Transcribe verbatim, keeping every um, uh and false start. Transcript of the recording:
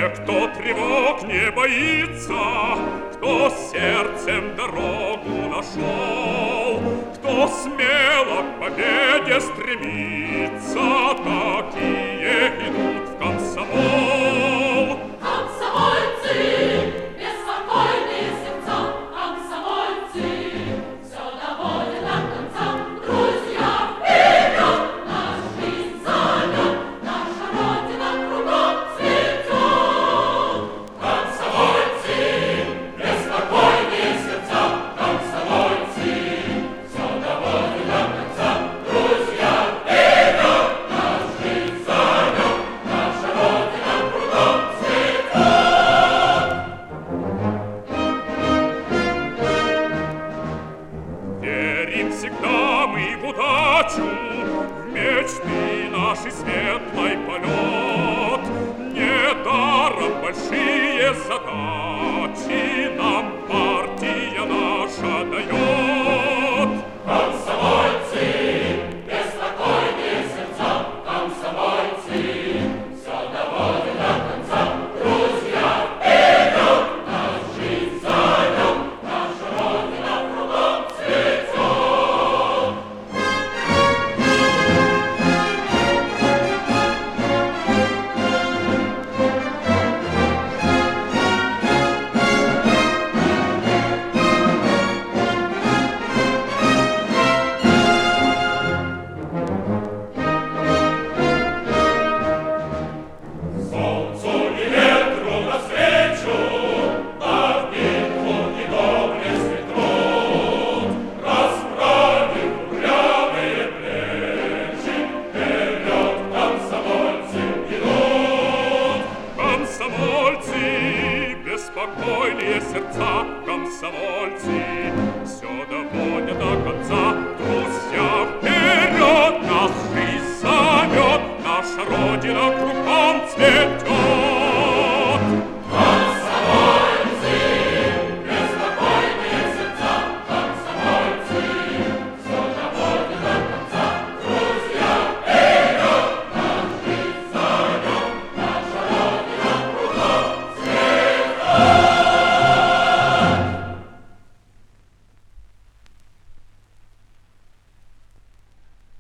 Те, кто тревог не боится, кто сердцем дорогу нашел, кто смело к победе стремится, такие идут в комсомол. Комсомольцы, беспокойные сердца, комсомольцы, все доводят до конца. Друзья, вперед! Наш жизнь зовет, наша Родина кругом цветет. Комсомольцы, беспокойные сердца, комсомольцы, все доводят до конца. Друзья, вперед! Наш жизнь зовет, наша Родина кругом цветет. Верим всегда мы в удачу, в мечты нашей светлой полет. Недаром большие задачи нам партия наша дает. Комсомольцы, беспокойные сердца, комсомольцы, все доводят до конца. Друзья, вперед! Наш жизнь зовет, наша Родина кругом цветет. Солнцу и ветру навстречу, над битву и доблестный труд, расправив упрямые плечи, вперед комсомольцы идут. Комсомольцы, беспокойные сердца, комсомольцы, все доводят до конца. Друзья,